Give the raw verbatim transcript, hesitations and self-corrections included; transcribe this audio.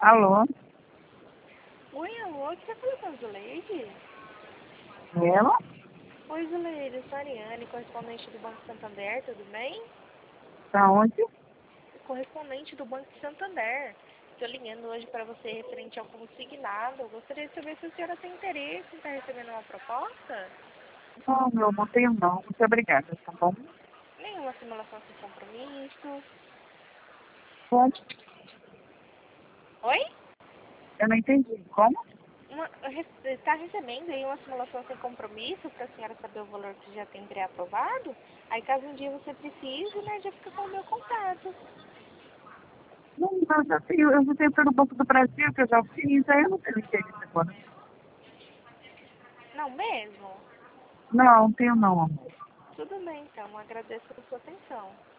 Alô? Oi, alô, que tá falando com a Zuleide? Ela? Oi, Zuleide, eu sou a Ariane, correspondente do Banco Santander, tudo bem? Da onde? Correspondente do Banco Santander. Estou ligando hoje para você referente ao consignado. Eu gostaria de saber se a senhora tem interesse em estar recebendo uma proposta? Não, meu, não tenho não. Muito obrigada, tá bom? Nenhuma simulação sem compromisso. Como? Oi? Eu não entendi. Como? Uma, está recebendo aí uma simulação sem compromisso para a senhora saber o valor que já tem pré-aprovado? Aí caso um dia você precise, né, já fica com o meu contato. Não, eu já tenho, eu já tenho pelo Banco do Brasil, que eu já fiz, aí eu não tenho interesse agora. Não mesmo? Não, tenho não, amor. Tudo bem, então. Agradeço a sua atenção.